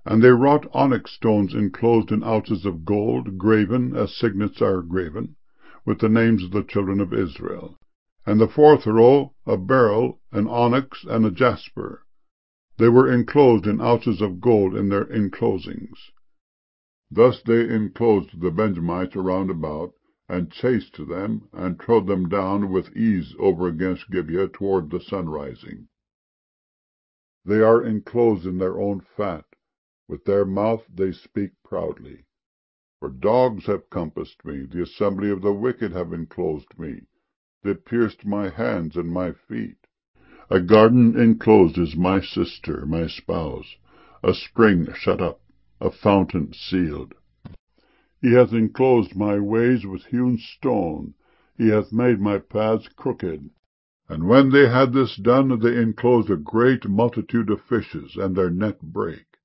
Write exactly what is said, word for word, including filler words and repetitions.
And they wrought onyx stones enclosed in ouches of gold, graven, as signets are graven, with the names of the children of Israel. And the fourth row, a beryl, an onyx, and a jasper. They were enclosed in ouches of gold in their enclosings. Thus they enclosed the Benjamites around about, and chased them, and trode them down with ease over against Gibeah toward the sunrising. They are enclosed in their own fat. With their mouth they speak proudly. For dogs have compassed me, the assembly of the wicked have enclosed me. They pierced my hands and my feet. A garden enclosed is my sister, my spouse, a spring shut up, a fountain sealed. He hath enclosed my ways with hewn stone, he hath made my paths crooked. And when they had this done, they enclosed a great multitude of fishes, and their net brake.